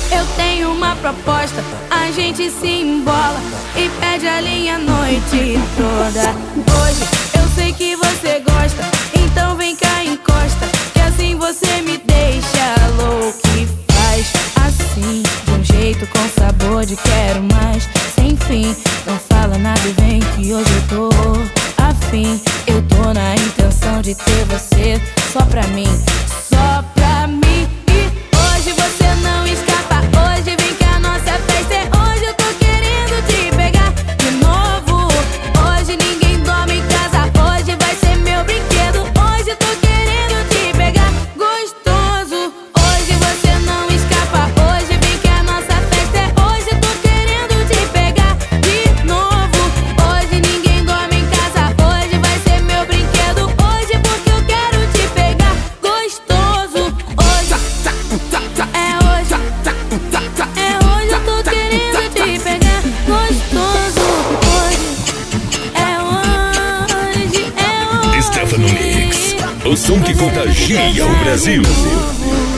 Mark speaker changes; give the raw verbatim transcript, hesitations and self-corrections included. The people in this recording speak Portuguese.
Speaker 1: Eu tenho uma proposta, a gente se embola e perde a linha a noite toda. Hoje eu sei que você gosta, então vem cá, encosta, que assim você me deixa louco e faz assim, de um jeito com sabor de quero mais, sem fim. Não fala nada e vem que hoje eu tô afim. Eu tô na intenção de ter você só pra mim, só pra mim. E hoje você não escapa, hoje vem que a nossa festa é hoje. Eu tô querendo te pegar de novo. Hoje ninguém dorme em casa, hoje vai ser meu brinquedo. Hoje eu tô querendo te pegar gostoso. Hoje você não escapa, hoje vem que a nossa festa é hoje. Eu tô querendo te pegar de novo. Hoje ninguém dorme em casa, hoje vai ser meu brinquedo. Hoje porque eu quero te pegar gostoso. Hoje é hoje, é hoje eu tô querendo te pegar gostoso. Hoje é hoje, é hoje.
Speaker 2: Stefano Mix, o som que contagia o Brasil.